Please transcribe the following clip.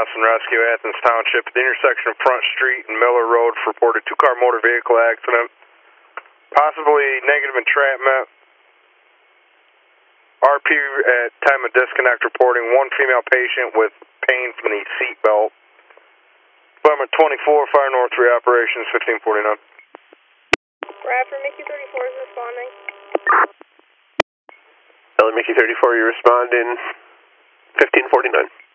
Boston Rescue, Athens Township, at the intersection of Front Street and Miller Road, reported two-car motor vehicle accident, possibly negative entrapment. RP at time of disconnect reporting one female patient with pain from the seat belt. Department 24, Fire North 3 Operations, 1549. Raptor Mickey 34 is responding. Mickey 34, you respond in 1549.